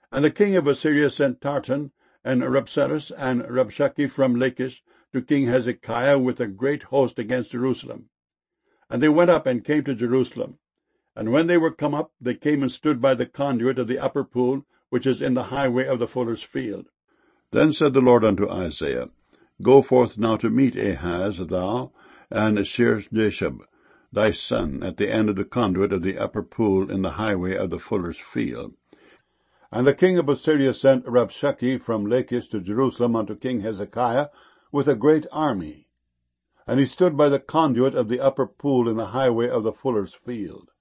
And the king of Assyria sent Tartan and Rabsaris and Rabshakeh from Lachish to King Hezekiah with a great host against Jerusalem. And they went up and came to Jerusalem. And when they were come up, they came and stood by the conduit of the upper pool, which is in the highway of the fuller's field. Then said the Lord unto Isaiah, Go forth now to meet Ahaz, thou, and Shear-jashub, thy son, at the end of the conduit of the upper pool in the highway of the fuller's field. And the king of Assyria sent Rabshakeh from Lachish to Jerusalem unto King Hezekiah with a great army. And he stood by the conduit of the upper pool in the highway of the fuller's field.